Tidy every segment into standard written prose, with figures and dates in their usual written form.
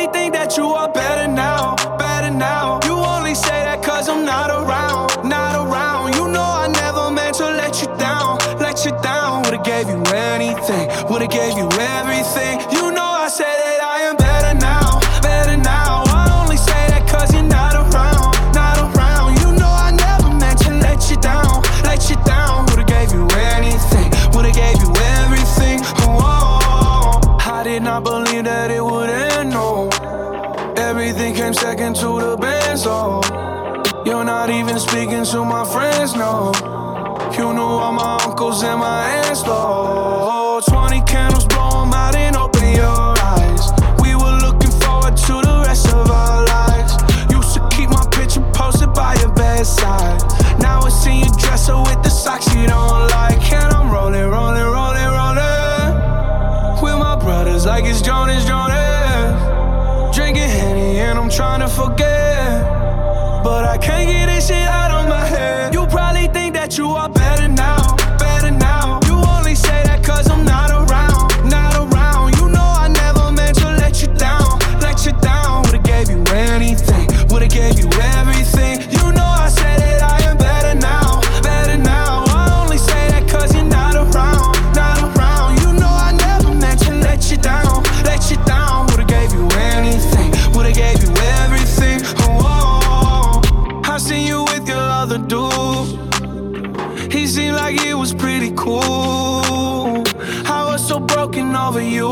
probably think that you are better now, better now. You only say that cause I'm not around, not around. You know I never meant to let you down, let you down. Would've gave you anything, would've gave you everything. You know I said that I am better now, better now. I only say that cause you're not around, not around. You know I never meant to let you down, let you down. Would've gave you anything, would've gave you everything. Oh, I did not believe that it would end, no. Everything came second to the band, so you're not even speaking to my friends, no. You knew all my uncles and my aunts, though. 20 candles, blow 'em out and open your eyes. We were looking forward to the rest of our lives. Used to keep my picture posted by your bedside. Now I see you dresser with the socks you don't like. And I'm rolling, rolling, rolling, rolling with my brothers like it's Jonas, Jonas. Drinking Henny and I'm trying to forget, but I can't get this shit out of my head. You probably think that you are better now, better now. You only say that cause I'm not around, not around. You know I never meant to let you down, let you down. Would've gave you anything, would've gave you everything. You know I said that I am better now, better now. I only say that cause you're not around, not around. You know I never meant to let you down, let you down. Would've gave you anything, would've gave you everything. Oh, I seen you with your other dude. He seemed like it was pretty cool. I was so broken over you.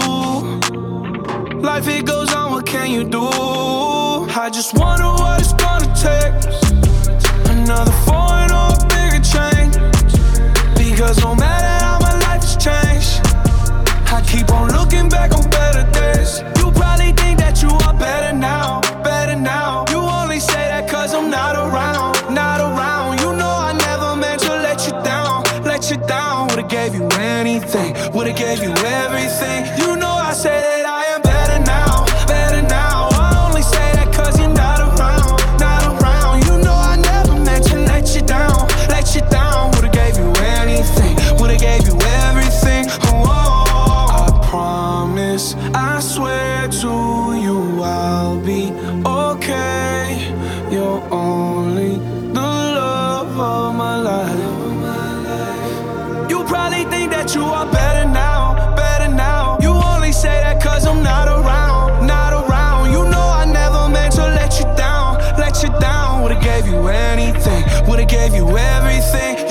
Life it goes on, what can you do? I just wonder what it's gonna take. Another foreign or a bigger change. Because no matter how my life has changed, I keep on looking back on better days. You probably think that you are better now, better now. You only say that cause I'm not around, not around. You know I never meant to let you down, let you down. Would've gave you anything, would've gave you everything. You know I said that I am better now, better now. I only say that cause you're not around, not around. You know I never meant to let you down, let you down. Would've gave you anything, would've gave you everything. Oh, I promise, I swear to you I'll be okay. You're only the love of my life. You probably think that you are better now, better now. You only say that cause I'm not around, not around. You know I never meant to let you down, let you down. Would've gave you anything, would've gave you everything.